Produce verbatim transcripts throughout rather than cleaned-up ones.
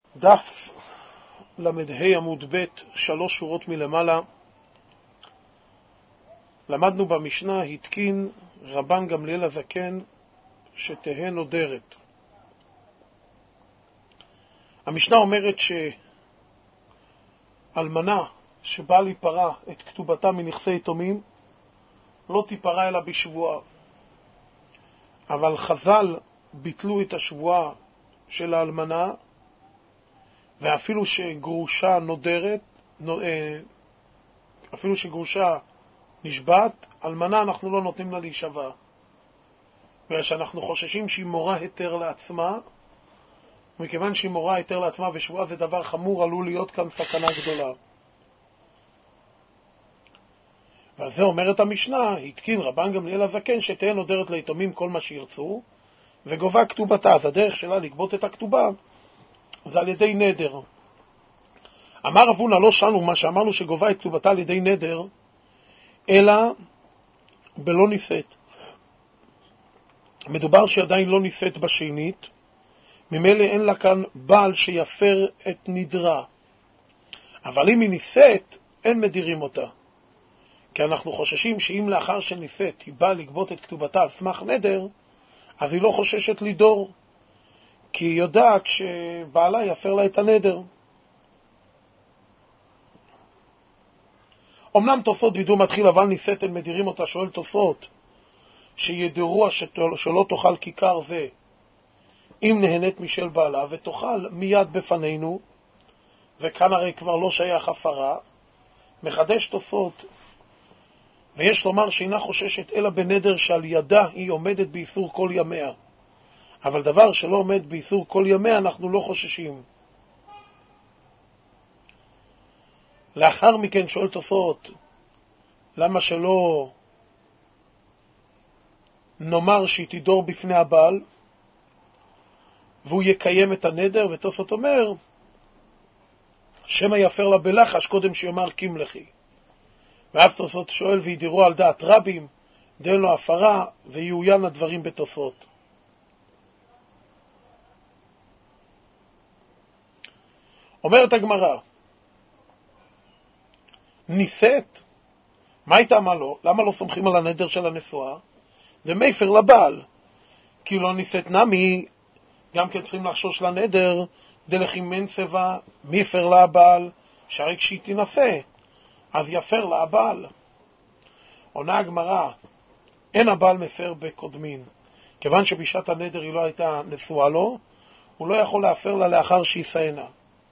דף למדה עמוד ב', שלוש שורות מלמעלה. למדנו במשנה, התקין רבן גמליאל הזקן שתהא נודרת. המשנה אומרת שאלמנה שבאה להיפרע את כתובתה מנכסי יתומים לא תיפרע אלא בשבועה. אבל חז"ל ביטלו את השבועה של האלמנה, ואפילו שגרושה נודרת, אפילו שגרושה נשבעת, אלמנה אנחנו לא נותנים לה להישבע. בגלל שאנחנו חוששים שהיא מורה היתר לעצמה, מכיוון שהיא מורה היתר לעצמה ושבועה זה דבר חמור, עלול להיות כאן סכנה גדולה. ועל זה אומרת המשנה, התקין רבן גמליאל הזקן שתהא נודרת ליתומים כל מה שירצו, וגובה כתובתה. אז הדרך שלה לגבות את הכתובה זה על ידי נדר. אמר רב הונא, לא שאלנו מה שאמרנו שגובה את כתובתה על ידי נדר, אלא בלא נישאת. מדובר שעדיין לא נישאת בשנית, ממילא אין לה כאן בעל שיפר את נדרה. אבל אם היא נישאת, אין מדירים אותה. כי אנחנו חוששים שאם לאחר שנישאת היא באה לגבות את כתובתה על סמך נדר, אז היא לא חוששת לדור, כי היא יודעת שבעלה יפר לה את הנדר. אמנם תוספות וידוא מתחיל, אבל נישאת אין מדירים אותה. שואל תוספות, שידעו שלא תאכל כיכר זה אם נהנית משל בעלה, ותאכל מיד בפנינו, וכאן הרי כבר לא שייך הפרה. מחדש תוספות, ויש לומר שאינה חוששת אלא בנדר שעל ידה היא עומדת באיסור כל ימיה. אבל דבר שלא עומד באיסור כל ימיה אנחנו לא חוששים. לאחר מכן שואל תוספות, למה שלא נאמר שהיא תדור בפני הבעל והוא יקיים את הנדר? ותוספות אומר, שמא יפר לה בלחש קודם שיאמר קים לכי. ואז תוספות שואל, וידירו על דעת רבים דין לו הפרה, ויהוין הדברים בתוספות. אומרת הגמרא, נישאת, מה הייתה מה לא? למה לא סומכים על הנדר של הנשואה? זה מייפר לבעל, כי לא נישאת נמי, גם כן צריכים לחשוש לנדר, דלכימן סבה, מייפר לה הבעל, שהרי כשהיא תינשא, אז יפר לה הבעל. עונה הגמרא, אין הבעל מפר בקודמין, כיוון שבשעת הנדר היא לא הייתה נשואה לו, הוא לא יכול להפר לה לאחר שישאנה.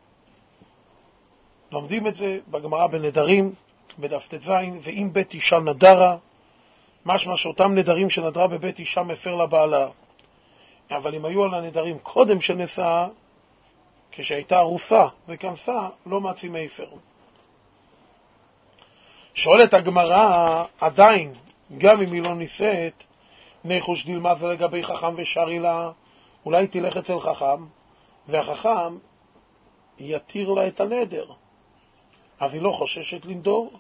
לומדים את זה בגמרא בנדרים, בדף ט"ז, ואם בית אישה נדרה, משמע שאותם נדרים שנדרה בבית אישה מפר לבעלה. אבל אם היו על הנדרים קודם שנשאה, כשהייתה ארוסה וכנסה, לא מצי מפר. שואלת הגמרא, עדיין, גם אם היא לא נישאת, ניחוש דילמה זה לגבי חכם ושרי לה, אולי תלך אצל חכם, והחכם יתיר לה את הנדר. אז היא לא חוששת לנדור.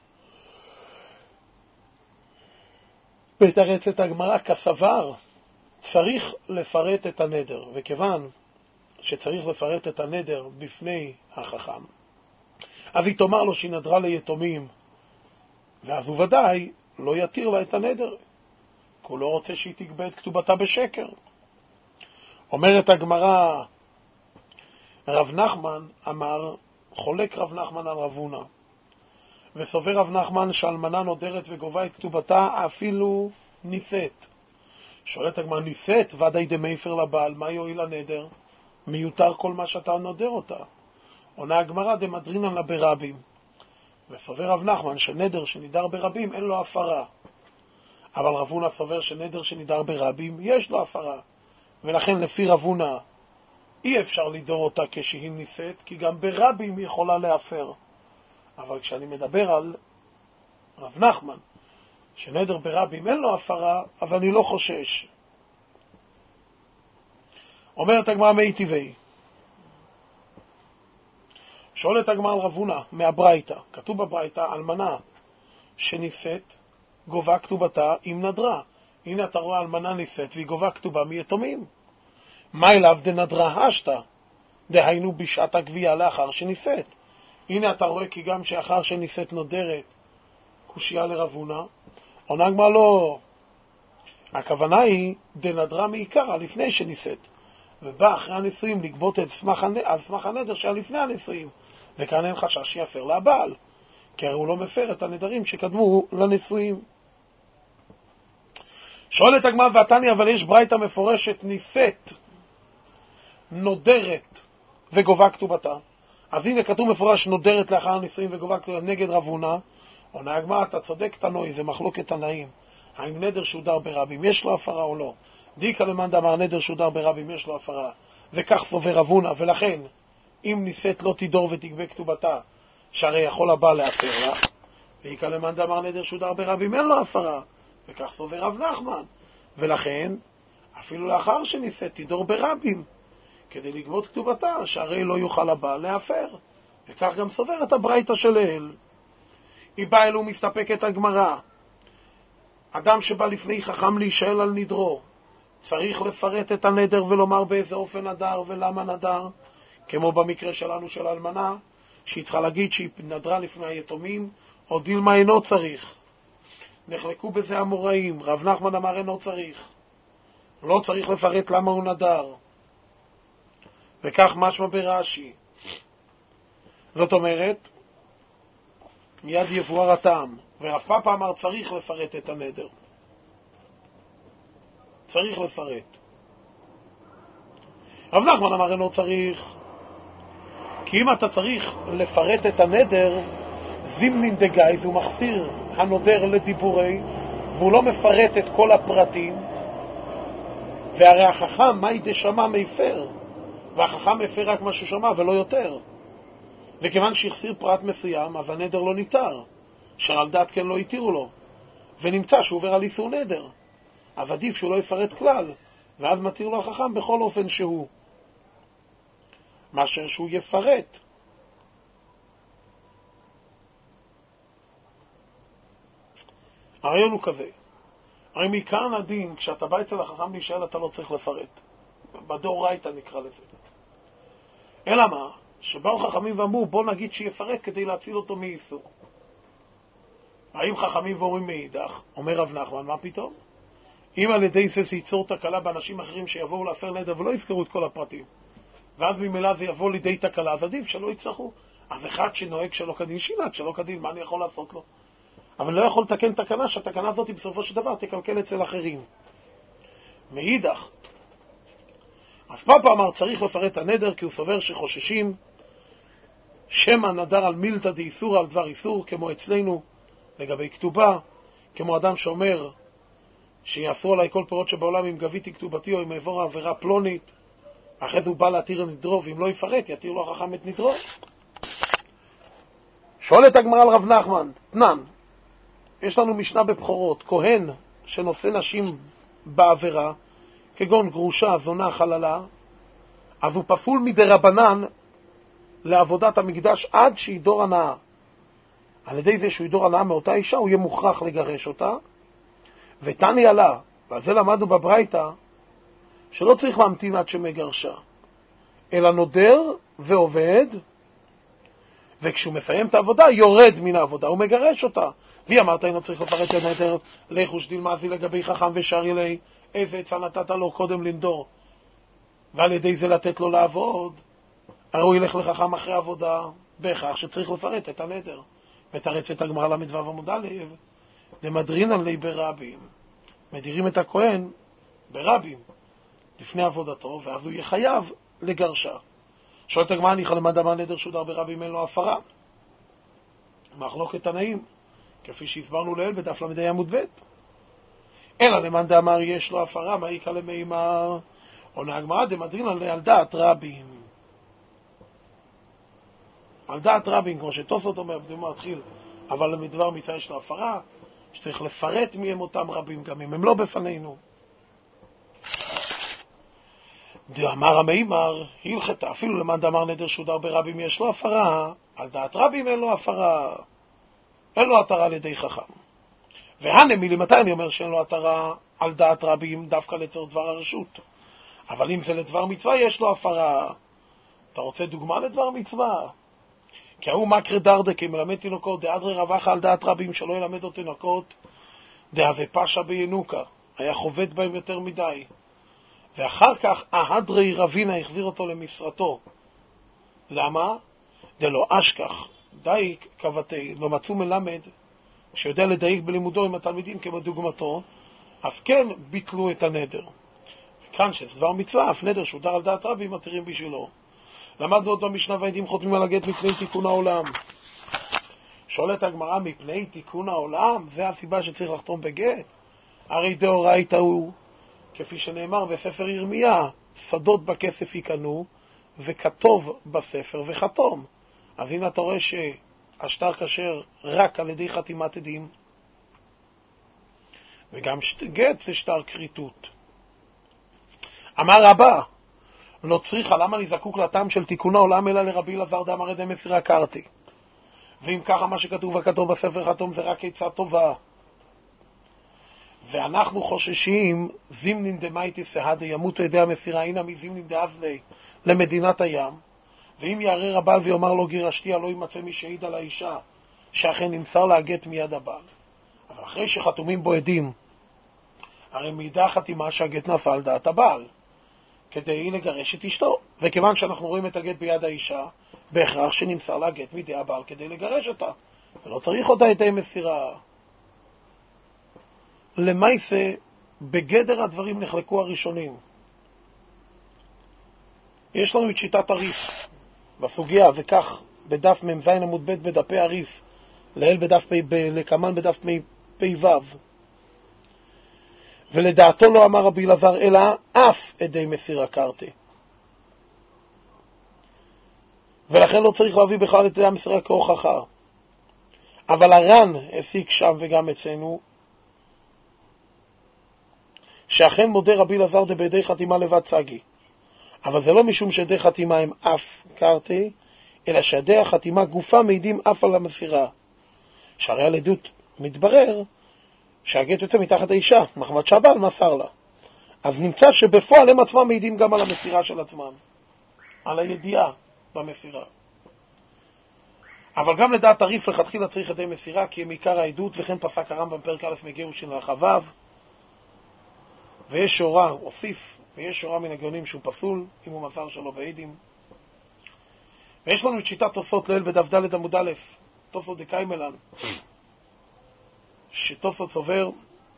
בתרצת הגמרא כסבר, צריך לפרט את הנדר, וכיוון שצריך לפרט את הנדר בפני החכם, אז היא תאמר לו שהיא נדרה ליתומים, ואז הוא ודאי לא יתיר לה את הנדר, כי הוא לא רוצה שהיא תגבה את כתובתה בשקר. אומרת הגמרא, רב נחמן אמר, חולק רב נחמן על רב הונא, וסובר רב נחמן שאלמנה נודרת וגובה את כתובתה אפילו נישאת. שואלת הגמרא, נישאת ודאי דמייפר לבעל, מה יועיל הנדר? מיותר כל מה שאתה נודר אותה. עונה הגמרא, דמדרינן לה ברבים. וסובר רב נחמן שנדר שנידר ברבים אין לו הפרה, אבל רב הונא סובר שנדר שנידר ברבים יש לו הפרה, ולכן לפי רב הונא אי אפשר לדור אותה כשהיא נישאת, כי גם ברבים היא יכולה להפר. אבל כשאני מדבר על רב נחמן שנדר ברבים אין לו הפרה, אבל אני לא חושש. אומרת הגמרא, מי טבעי? שואלת הגמרא על רב הונא מהברייתא, כתוב בברייתא, אלמנה שנישאת גובה כתובתה עם נדרה. הנה אתה רואה אלמנה נישאת והיא גובה כתובה מיתומים. מה אליו דנדרה השתה? דהיינו בשעת הגבייה לאחר שנישאת. הנה אתה רואה כי גם שאחר שנישאת נודרת, קושיה לרבונה, עונה הגמרא לא. הכוונה היא דנדרה מעיקרה לפני שנישאת, ובא אחרי הנישואים לגבות את סמך הנ... על סמך הנדר שהיה לפני הנישואים, וכאן אין חשש שיפר לבעל, כי הרי הוא לא מפר את הנדרים שקדמו לנישואים. שואלת הגמרא והתניא, אבל יש ברייתא מפורשת נישאת, נודרת וגובה כתובתה. אז הנה כתוב מפורש נודרת לאחר הנישואים וגובה כתובתה נגד רבונה. עונה הגמרא, אתה צודק תנוי, זה מחלוקת תנאים. האם נדר שודר ברבים יש לו הפרה או לא? דיקה למאן דאמר נדר שודר ברבים יש לו הפרה, וכך סובר רבונה, ולכן אם נישאת לא תדור ותגבה כתובתה, שהרי יכול הבא להפר לה. דיקה למאן דאמר נדר שודר ברבים אין לו הפרה, וכך סובר רב נחמן, ולכן אפילו לאחר שנישאת תדור ברבים כדי לגבות כתובתה, שהרי לא יוכל הבא להפר, וכך גם סובר את הברייתא של אל. היא באה אלו מסתפקת הגמרא, אדם שבא לפני חכם להישאל על נדרו, צריך לפרט את הנדר ולומר באיזה אופן נדר ולמה נדר, כמו במקרה שלנו של אלמנה, שהיא צריכה להגיד שהיא נדרה לפני היתומים, או דילמה אינו צריך. נחלקו בזה המוראים, רב נחמן אמר אינו צריך. לא צריך לפרט למה הוא נדר. וכך משמע ברש"י. זאת אומרת, מיד יבואר הטעם. ורב פאפא אמר צריך לפרט את הנדר. צריך לפרט. רב נחמן אמר אינו צריך. כי אם אתה צריך לפרט את הנדר, זימנין דגייז הוא מחסיר הנודר לדיבורי, והוא לא מפרט את כל הפרטים, והרי החכם מה ידי שמע מפר, והחכם מפר רק מה ששמע ולא יותר. וכיוון שהחסיר פרט מסוים, אז הנדר לא ניתר, שעל דעת כן לא יתירו לו, ונמצא שהוא עובר על איסור נדר, אז עדיף שהוא לא יפרט כלל, ואז מתיר לו החכם בכל אופן שהוא, מאשר שהוא יפרט. הרעיון הוא כזה, הרי מכאן הדין, כשאתה בא אצל החכם להישאל אתה לא צריך לפרט, בדאורייתא נקרא לזה. אלא מה? שבאו חכמים ואמרו בוא נגיד שיפרט כדי להציל אותו מאיסור. האם חכמים ואומרים מאידך? אומר רב נחמן, מה פתאום? אם על ידי זה זה ייצור תקלה באנשים אחרים שיבואו להפר נדר ולא יזכרו את כל הפרטים, ואז ממילא זה יבוא לידי תקלה, אז עדיף שלא יצטרכו. אז אחד שנוהג שלא כדין, שינק שלא כדין, מה אני יכול לעשות לו? אבל לא יכול לתקן תקנה, שהתקנה הזאת בסופו של דבר תקלקל אצל אחרים. מאידך, אף פאפא אמר צריך לפרט הנדר, כי הוא סובר שחוששים שמא נדר על מילתא דאיסור על דבר איסור, כמו אצלנו לגבי כתובה, כמו אדם שאומר שיעשו עליי כל פירות שבעולם אם גביתי כתובתי או אם אעבור עבירה פלונית, אחרי זה הוא בא להתיר את נדרו, ואם לא יפרט יתיר לו החכם את נדרו. שואלת הגמרא על רב נחמן, תנן, יש לנו משנה בבחורות, כהן שנושא נשים בעבירה, כגון גרושה, זונה, חללה, אז הוא פסול מדרבנן לעבודת המקדש עד שידור הנאה. על ידי זה שהוא ידור הנאה מאותה אישה, הוא יהיה מוכרח לגרש אותה. ותניא לה, ועל זה למדנו בברייתא, שלא צריך להמתין עד שמגרשה, אלא נודר ועובד, וכשהוא מסיים את העבודה, יורד מן העבודה, הוא מגרש אותה. והיא אמרת, אינו צריך לפרט את הנדר, לכו שדיל מעזי לגבי חכם ושרי לי, איזה עצה נתת לו קודם לנדור, ועל ידי זה לתת לו לעבוד, הרי הוא ילך לחכם אחרי עבודה, בהכרח שצריך לפרט את הנדר. ותרץ הגמרא למדבר עמוד א', דמדרינן לי ברבים, מדירים את הכהן ברבים לפני עבודתו, ואז הוא יהיה חייב לגרשה. שואלת הגמרא, ניחא למאן דאמר נדר שודר ברבים אין לו הפרה. מחלוקת תנאים, כפי שהסברנו לעיל בדף למד עמוד ב'. אלא למאן דאמר יש לו הפרה, מה יקרא למימר? עונה הגמרא, דמדרינן לי על דעת רבים. על דעת רבים, כמו שתוספות אומר, בדיוק מתחיל, אבל למדבר מצווה יש לו הפרה, שצריך לפרט מהם אותם רבים, גם אם הם לא בפנינו. דאמר המימר, הלכתה, אפילו למאן דאמר נדר שודר ברבים יש לו הפרה, על דעת רבים אין לו הפרה, אין לו התרה על ידי חכם. והנמילי, מתי אני אומר שאין לו התרה על דעת רבים, דווקא לצורך דבר הרשות? אבל אם זה לדבר מצווה יש לו הפרה, אתה רוצה דוגמה לדבר מצווה? כי ההוא מקרא דרדקי מלמד תינוקות, דאדרי רווח על דעת רבים שלא ילמד אותו תינוקות, דהווה פשע בינוקה, היה חובט בהם יותר מדי. ואחר כך ההדרי רבינה החזיר אותו למשרתו. למה? דלא אשכח, דייק כבתי, לא מצאו מלמד שיודע לדייק בלימודו עם התלמידים כבדוגמתו, אז כן ביטלו את הנדר. וכאן שזה דבר מצווה, אף נדר שהודר על דעת רבים מתירים בשבילו. למדנו עוד במשנה והעדים חותמים על הגט מפני תיקון העולם. שואלת הגמרא, מפני תיקון העולם? זה הסיבה שצריך לחתום בגט? הרי דאורייתא הוא, כפי שנאמר בספר ירמיה, שדות בכסף יקנו וכתוב בספר וחתום. אז הנה אתה רואה שהשטר כשר רק על ידי חתימת עדים, וגם גט זה שטר כריתות. אמר רבא, לא צריכה, למה אני זקוק לטעם של תיקון העולם אלא לרבי אלעזר דאמר ידי מסירה קרתי? ואם ככה מה שכתוב וכתוב בספר חתום זה רק עצה טובה. ואנחנו חוששים זימנין דמייטי סהדה ימותו ידי המסירה, הנה מזימנין דאבלי למדינת הים, ואם יערער הבעל ויאמר לו גירשתיה, לא יימצא מי שהעיד על האישה שאכן נמסר לה הגט מיד הבעל. אבל אחרי שחתומים בו עדים, הרי מידע חתימה שהגט נפל על דעת הבעל כדי לגרש את אשתו, וכיוון שאנחנו רואים את הגט ביד האישה, בהכרח שנמסר לה הגט מידי הבעל כדי לגרש אותה, ולא צריך אותה ידי מסירה. למעשה בגדר הדברים נחלקו הראשונים. יש לנו את שיטת הריף בסוגיה, וכך בדף מ"ז עמוד ב' בדפי הריף, לאל בדף פ' לקמן בדף פ' ו', ולדעתו לא אמר רבי אלעזר אלא אף עדי מסירה קרתי, ולכן לא צריך להביא בכלל את עדי המסירה כהוכחה. אבל הר"ן הסיק שם וגם אצלנו שאכן מודה רבי אלעזר דבידי חתימה לבד צגי, אבל זה לא משום שידי חתימה הם אף קרתי, אלא שידי החתימה גופה מעידים אף על המסירה. שהרי על עדות מתברר שהגט יוצא מתחת האישה, מחמת שהבעל מסר לה. אז נמצא שבפועל הם עצמם מעידים גם על המסירה של עצמם, על הידיעה במסירה. אבל גם לדעת הריף לכתחילה צריך ידי מסירה, כי הם עיקר העדות, וכן פסק הרמב"ם פרק א' מגירושין להרחביו. ויש שורה, הוסיף, ויש שורה מן הגאונים שהוא פסול, אם הוא מסר שלו בעדים. ויש לנו את שיטת תוספות לאל בדף ד' עמוד א', תוספות דקיימלן, שתוספות סובר,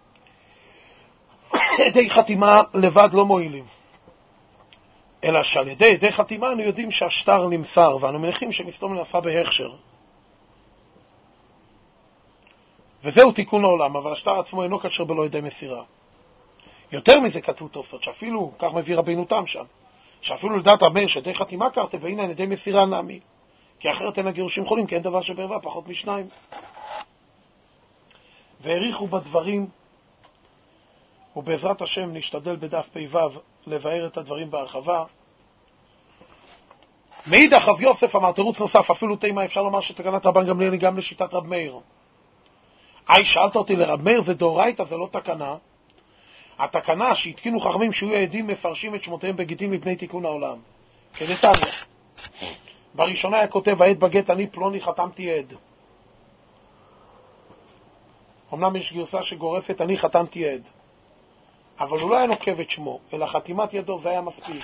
ידי חתימה לבד לא מועילים, אלא שעל ידי ידי חתימה אנו יודעים שהשטר נמסר, ואנו מניחים שמסתום נעשה בהכשר. וזהו תיקון העולם, אבל השטר עצמו אינו כשר בלא ידי מסירה. יותר מזה כתבו תוספות, שאפילו, כך מביא רבינו תם שם, שאפילו לדעת רבי שידי חתימה קרתי, והנה ידי מסירה נעמי, כי אחרת אין הגירושים חולים, כי אין דבר שבערבה פחות משניים. והעריכו בדברים, ובעזרת השם נשתדל בדף פ"ו לבאר את הדברים בהרחבה. מאידך רב יוסף אמר תירוץ נוסף, אפילו תימה אפשר לומר שתקנת רבן גמליאל היא גם לשיטת רב מאיר. היי, שאלת אותי לרב מאיר, זה דאורייתא, זה לא תקנה. התקנה שהתקינו חכמים שיהיו העדים מפרשים את שמותיהם בגיטין מפני תיקון העולם. כדתניא, בראשונה היה כותב העד בגט אני פלוני חתמתי עד. אמנם יש גרסה שגורפת אני חתמתי עד, אבל הוא לא היה נוקב את שמו, אלא חתימת ידו, זה היה מספיק.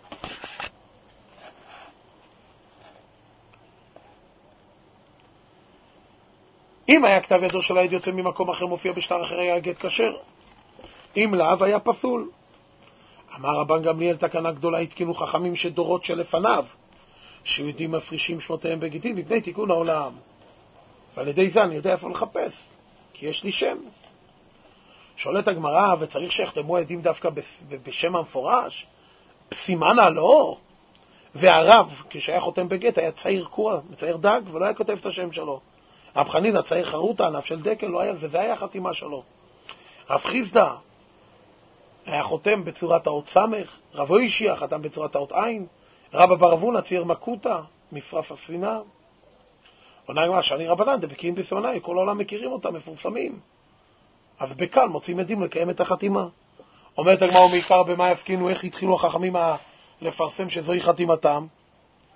אם היה כתב ידו של העד יוצא ממקום אחר מופיע בשטר אחר, היה הגט כשר. אם לאו היה פסול. אמר רבן גמליאל תקנה גדולה התקינו חכמים שדורות שלפניו, שיהודים מפרישים שמותיהם בגיטין מפני תיקון העולם. ועל ידי זה אני יודע איפה לחפש, כי יש לי שם. שואלת הגמרא, וצריך שיחתמו עדים דווקא בשם המפורש? סימנה לא. והרב, כשהיה חותם בגט, היה צעיר קורא, מצייר דג, ולא היה כותב את השם שלו. רב חנינא צעיר חרוטה, ענף של דקל, לא היה, וזה היה החתימה שלו. רב חיסדא היה חותם בצורת האות סמך, רב אוישיה חתם בצורת האות עין, רבא בר אבונה צייר מקוטה, מפרף הספינה. עונה מה שאני רבנן, דבקיאים בסימני, כל העולם מכירים אותם, מפורסמים. אז בקל מוצאים עדים לקיים את החתימה. אומרת הגמרא, ומעיקר במה יפקינו, איך התחילו החכמים לפרסם שזוהי חתימתם?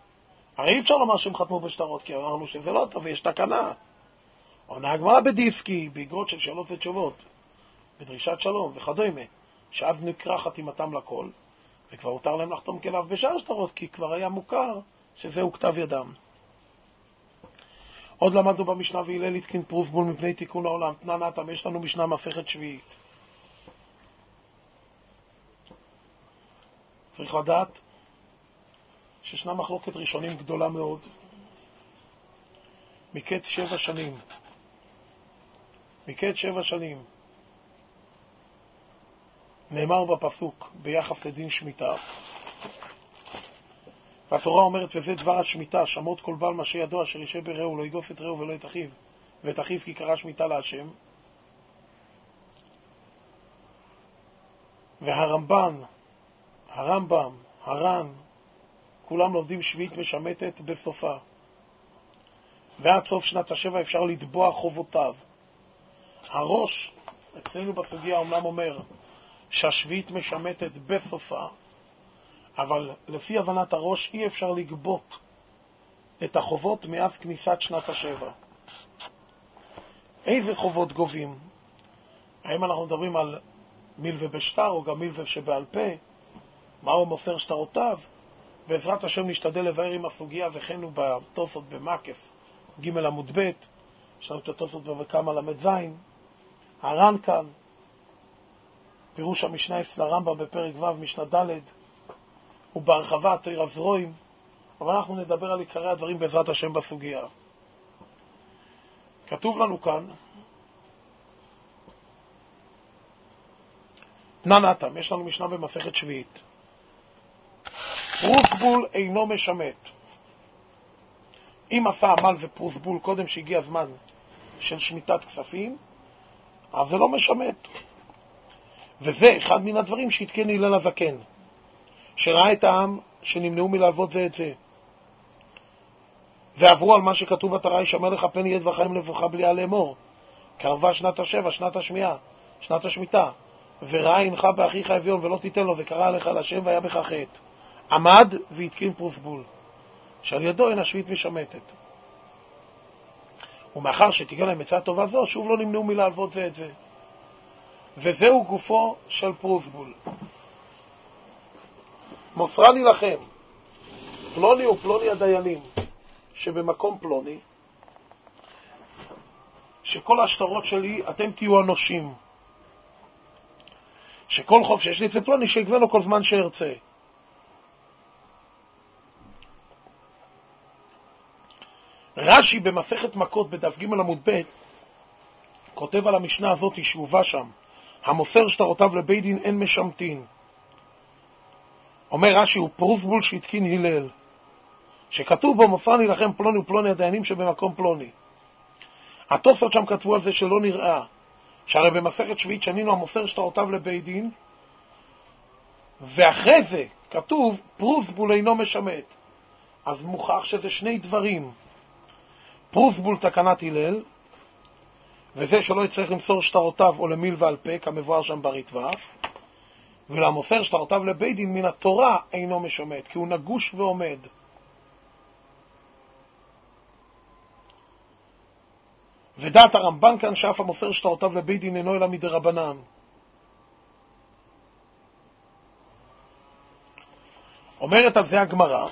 הרי אי אפשר לומר שהם חתמו בשטרות, כי אמרנו שזה לא טוב ויש תקנה. עונה הגמרא בדיסקי, באגרות של שאלות ותשובות, בדרישת שלום וכדומה, שאז נקרא חתימתם לכל, וכבר הותר להם לחתום כליו בשאר שטרות, כי כבר היה מוכר שזהו כתב ידם. עוד למדנו במשנה והלל התקין פרוסבול מפני תיקון העולם. תנא נתם, יש לנו משנה מסכת שביעית. צריך לדעת שישנה מחלוקת ראשונים גדולה מאוד. מקץ שבע שנים. מקץ שבע שנים. נאמר בפסוק ביחס לדין שמיטה. והתורה אומרת, וזה דבר השמיטה, שמות כל בעל מה שידוע, אשר ישב ברעהו, לא יגוף את רעהו ולא את אחיו, ואת אחיו כי קרא שמיטה להשם. והרמב"ן, הרמב"ם, הר"ן, כולם לומדים שביעית משמטת בסופה. ועד סוף שנת השבע אפשר לתבוע חובותיו. הראש, אצלנו בסוגיה אומנם אומר, שהשביעית משמטת בסופה, אבל לפי הבנת הראש אי אפשר לגבות את החובות מאז כניסת שנת השבע. איזה חובות גובים? האם אנחנו מדברים על מילווה בשטר או גם מילווה שבעל פה? מהו מוסר שטרותיו? בעזרת השם נשתדל לבאר עם הסוגיה, וכן הוא בתוספות במקף ג' עמוד ב', יש לנו את התוספות בבקמה למד זין, הר"ן כאן, פירוש המשנה אצל הרמב"ם בפרק ו' משנה ד', ובהרחבה תורה זרועים, אבל אנחנו נדבר על עיקרי הדברים בעזרת השם בסוגיה. כתוב לנו כאן, תנא נתם, יש לנו משנה במסכת שביעית. פרוסבול אינו משמט. אם עשה עמל ופרוסבול קודם שהגיע הזמן של שמיטת כספים, אז זה לא משמט. וזה אחד מן הדברים שהתקן הלל הזקן, שראה את העם שנמנעו מלעבוד זה את זה, ועברו על מה שכתוב בתורה, ישמר לך פן יד וחיים לבך בלי לאמור, קרבה שנת השבע, שנת השמיעה, שנת השמיטה, וראה עינך באחיך אביון ולא תיתן לו, וקרא עליך לשם והיה בך חטא. עמד והתקין פרוסבול, שעל ידו אין השביעית משמטת. ומאחר שתיגן להם מצאה טובה זו, שוב לא נמנעו מלעבוד זה את זה. וזהו גופו של פרוסבול. מוסרה לי לכם, פלוני ופלוני הדיינים, שבמקום פלוני, שכל השטרות שלי אתם תהיו אנושים, שכל חוב שיש לי אצל פלוני שיגבה לו כל זמן שירצה. רש"י במסכת מכות בדף ג' עמוד ב' כותב על המשנה הזאת שהובא שם, המוסר שטרותיו לבית דין אין משמטין. אומר רש"י, הוא פרוסבול שהתקין הלל, שכתוב בו מוסר לי לכם פלוני ופלוני הדיינים שבמקום פלוני. התוספות שם כתבו על זה שלא נראה, שהרי במסכת שביעית שנינו המוסר שטרותיו לבית דין, ואחרי זה כתוב פרוסבול אינו משמט. אז מוכח שזה שני דברים, פרוסבול תקנת הלל, וזה שלא יצטרך למסור שטרותיו או למיל ועל פה כמבואר שם בריטב"א, ולמוסר שטרותיו לבית דין מן התורה אינו משמט, כי הוא נגוש ועומד. ודעת הרמב"ן כאן שאף המוסר שטרותיו לבית דין אינו אלא מדרבנן. אומרת על זה הגמרא,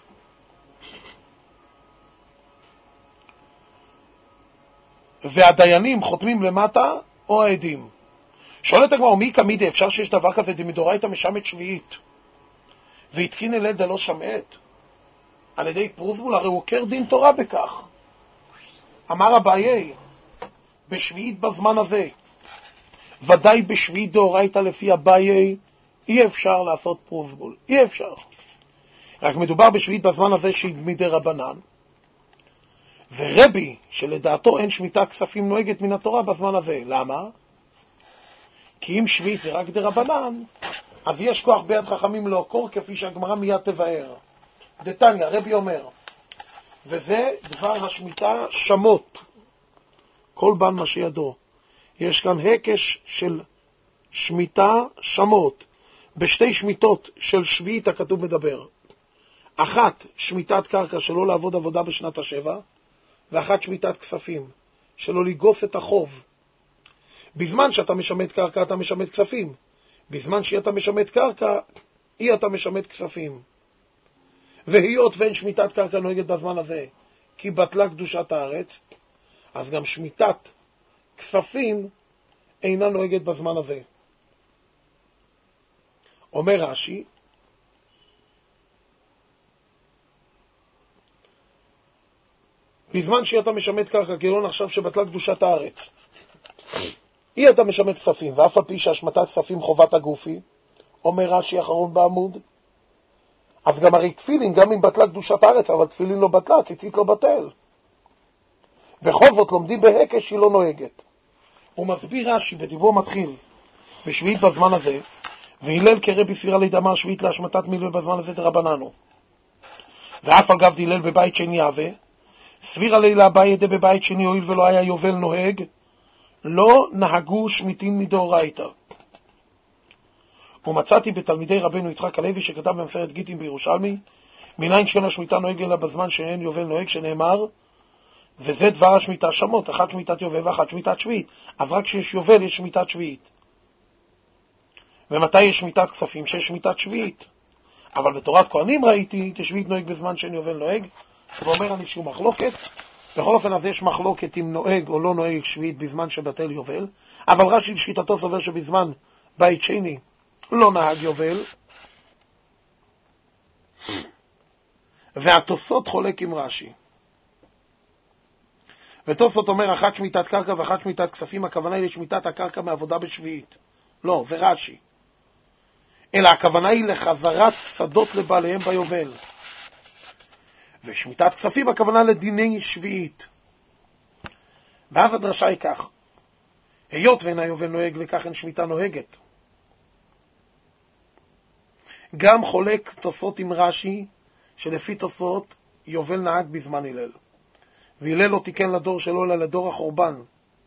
והדיינים חותמים למטה או העדים. שואלת הגמרא, מי כמידי אפשר שיש דבר כזה דמדאורייתא משמט שביעית והתקין הלל דלא שמט על ידי פרוסבול? הרי הוא עוקר דין תורה בכך. אמר אביי, בשביעית בזמן הזה, ודאי בשביעית דאורייתא לפי אביי, אי אפשר לעשות פרוסבול, אי אפשר. רק מדובר בשביעית בזמן הזה שהיא מדרבנן, ורבי שלדעתו אין שמיטה כספים נוהגת מן התורה בזמן הזה. למה? כי אם שביעית זה רק דרבנן, אז יש כוח ביד חכמים לעקור, כפי שהגמרא מיד תבאר. דתניא, רבי אומר, וזה דבר השמיטה שמות, כל בן מה שידו. יש כאן הקש של שמיטה שמות, בשתי שמיטות של שביעית הכתוב מדבר. אחת שמיטת קרקע שלא לעבוד עבודה בשנת השבע, ואחת שמיטת כספים, שלא לגוף את החוב. בזמן שאתה משמט קרקע אתה משמט כספים, בזמן שאתה משמט קרקע אי אתה משמט כספים. והיות ואין שמיטת קרקע נוהגת בזמן הזה, כי בטלה קדושת הארץ, אז גם שמיטת כספים אינה נוהגת בזמן הזה. אומר רש"י, בזמן שאתה משמט קרקע, כי לא נחשב שבטלה קדושת הארץ, אי אתה משמט כספים, ואף על פי שהשמטת כספים חובת הגופי, אומר רש"י אחרון בעמוד, אז גם הרי תפילין, גם אם בטלה קדושת הארץ, אבל תפילין לא בטלה, ציצית לא בטל. וחובות לומדים בהקש היא לא נוהגת. הוא מסביר רש"י בדיבור מתחיל, בשביעית בזמן הזה, והילל כרבי סבירה לדאמר שביעית להשמטת מילל בזמן הזה דרבננו. ואף על גב דילל בבית שני יהווה, סבירה לילה בא ידי בבית שני הועיל ולא היה יובל נוהג, לא נהגו שמיטין מדאורייתא. ומצאתי בתלמידי רבנו יצחק הלוי שכתב במסכת גיטין בירושלמי, מניין שאין השמיטה נוהג אלא בזמן שאין יובל נוהג, שנאמר, וזה דבר השמיטה שמות, אחת שמיטת יובל ואחת שמיטת שביעית. אז רק כשיש יובל יש שמיטת שביעית. ומתי יש שמיטת כספים? שיש שמיטת שביעית. אבל בתורת כהנים ראיתי ששביעית נוהג בזמן שאין יובל נוהג. ואומר אני שהוא מחלוקת. בכל אופן אז יש מחלוקת אם נוהג או לא נוהג שביעית בזמן שבטל יובל. אבל רש"י לשיטתו סובר שבזמן בית שני לא נהג יובל. והתוספות חולק עם רש"י. ותוספות אומר אחת שמיטת קרקע ואחת שמיטת כספים, הכוונה היא לשמיטת הקרקע מעבודה בשביעית. לא, זה רש"י. אלא הכוונה היא לחזרת שדות לבעליהם ביובל. ושמיטת כספים הכוונה לדיני שביעית. ואז הדרשה היא כך, היות ואין היובל נוהג וכך אין שמיטה נוהגת. גם חולק תוספות עם רש"י, שלפי תוספות יובל נהג בזמן הלל. והלל לא תיקן לדור שלו אלא לדור החורבן.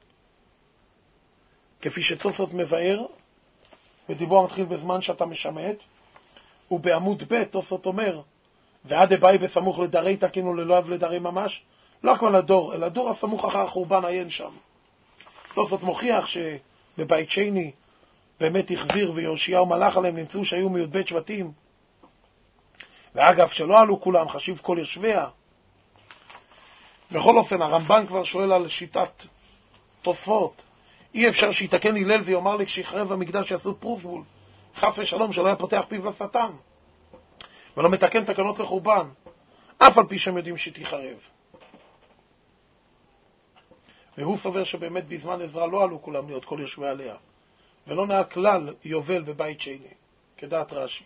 כפי שתוספות מבאר, ודיבור מתחיל בזמן שאתה משמט, ובעמוד ב' תוספות אומר, ועד הבאי בסמוך לדרי תקינו ללא אב לדרי ממש, לא כמו לדור, אלא דור הסמוך אחר החורבן עיין שם. תוספות מוכיח שבבית שני באמת החזיר ויושיעהו מלך עליהם, נמצאו שהיו מי"ב שבטים. ואגב שלא עלו כולם, חשיב כל יושביה. בכל אופן הרמב"ן כבר שואל על שיטת תוספות. אי אפשר שיתקן הלל ויאמר לי כשיחרב המקדש יעשו פרוסבול, חס ושלום שלא היה פותח פיו לשטן, ולא מתקן תקנות לחורבן, אף על פי שהם יודעים שתיחרב. והוא סובר שבאמת בזמן עזרא לא עלו כולם להיות כל יושבי עליה, ולא נהיה כלל יובל בבית שני, כדעת רש"י.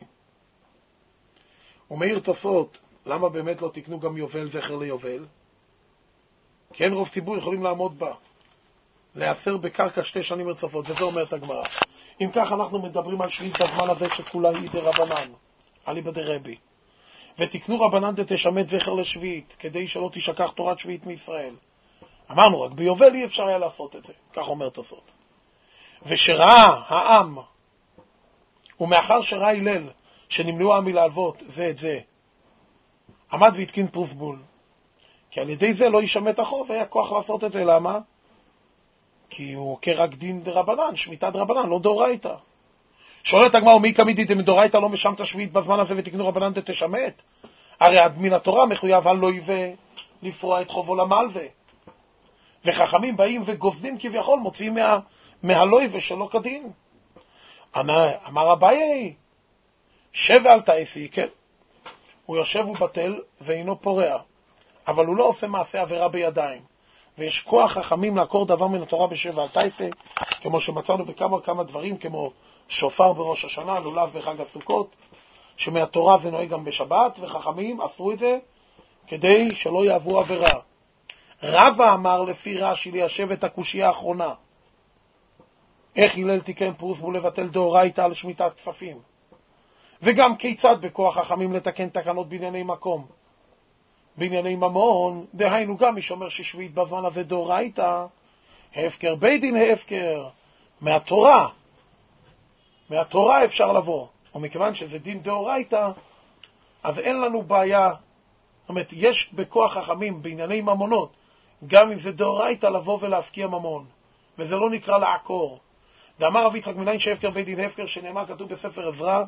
ומאיר תוספות, למה באמת לא תקנו גם יובל זכר ליובל? כי אין רוב ציבור יכולים לעמוד בה, להפר בקרקע שתי שנים רצופות, וזה אומרת הגמרא. אם כך אנחנו מדברים על שביעית בזמן הזה שכולה היא דרבנן, אליבא דרבי. ותקנו רבנן דתשמט זכר לשביעית, כדי שלא תשכח תורת שביעית מישראל. אמרנו, רק ביובל אי אפשר היה לעשות את זה, כך אומר תוספות. ושראה העם, ומאחר שראה הלל, שנמנעו העם מלהלוות זה את זה, עמד והתקין פרוסבול. כי על ידי זה לא ישמט החוב, היה כוח לעשות את זה. למה? כי הוא כרק דין דרבנן, שמיטת דרבנן, לא דאורייתא. שואלת הגמרא, מי כמידי דמדאורייתא לא משמת שביעית בזמן הזה ותקנו רבנן דתשמט? הרי עד מן התורה מחויב הלויבה לפרוע את חובו למלווה. וחכמים באים וגוזדים כביכול, מוציאים מה, מהלויבה שלא כדין. אמר, אמר אביי, שב אל תעשי, כן. הוא יושב ובטל ואינו פורע, אבל הוא לא עושה מעשה עבירה בידיים. ויש כוח חכמים לעקור דבר מן התורה בשבע אל תעשה, כמו שמצאנו בכמה כמה דברים, כמו שופר בראש השנה, לולב בחג הסוכות, שמהתורה זה נוהג גם בשבת, וחכמים עשו את זה כדי שלא יעברו עבירה. רבא אמר לפי רש"י ליישב את הקושייה האחרונה. איך הלל תיקן פרוסבול לבטל דאורייתא על שמיטת כספים? וגם כיצד בכוח חכמים לתקן תקנות בענייני מקום? בענייני ממון, דהיינו גם מי שאומר ששביעית בזמן הזה דאורייתא, הפקר בית דין הפקר, מהתורה. מהתורה אפשר לבוא. ומכיוון שזה דין דאורייתא, אז אין לנו בעיה. זאת אומרת, יש בכוח חכמים בענייני ממונות, גם אם זה דאורייתא לבוא ולהפקיע ממון, וזה לא נקרא לעקור. דאמר רבי יצחק מניין שהפקר בית דין הפקר, שנאמר כתוב בספר עזרא,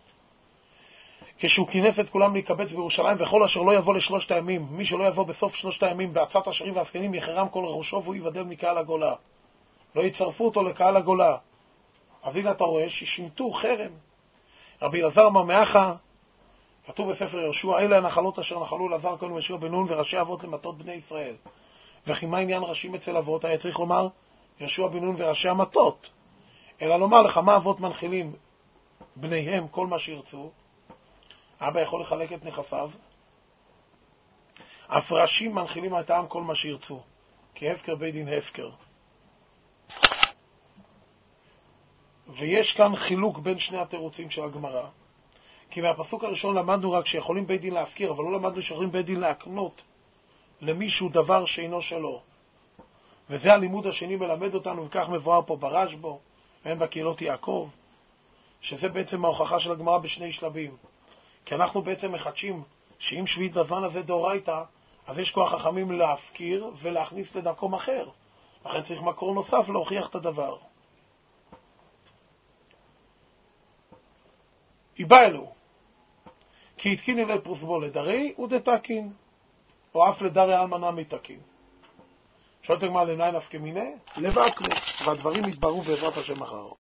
כשהוא כינס את כולם להיקבץ בירושלים, וכל אשר לא יבוא לשלושת הימים, מי שלא יבוא בסוף שלושת הימים בעצת השרים והזקנים, יחרם כל ראשו והוא יבדל מקהל הגולה. לא יצרפו אותו לקהל הגולה. אז הנה אתה רואה ששימטו חרם. רבי אלעזר אמר מאחה, כתוב בספר יהושע, אלה הנחלות אשר נחלו אלעזר כהן ויהושע בן נון וראשי אבות למטות בני ישראל. וכי מה עניין ראשים אצל אבות? היה צריך לומר יהושע בן נון וראשי המטות, אלא לומר לך מה אבות מנחילים בניהם כל מה שירצו. אבא יכול לחלק את נכסיו, הפרשים מנחילים את העם כל מה שירצו, כי הפקר בית דין הפקר. ויש כאן חילוק בין שני התירוצים של הגמרא, כי מהפסוק הראשון למדנו רק שיכולים בית דין להפקיר, אבל לא למדנו שיכולים בית דין להקנות למישהו דבר שאינו שלו. וזה הלימוד השני מלמד אותנו, וכך מבואר פה ברשב"א והן בקהילות יעקב, שזה בעצם ההוכחה של הגמרא בשני שלבים. כי אנחנו בעצם מחדשים שאם שביעית בזמן הזה דאורייתא, אז יש כוח חכמים להפקיר ולהכניס למקום אחר. לכן צריך מקור נוסף להוכיח את הדבר. איבא אלו, כי התקין אלי פרוסבו לדרי ודתקין, או אף לדרי אלמנה מתקין. שואלת הגמרא למניין נפקא מינה? לבטלו, והדברים יתבררו בעזרת השם אחר.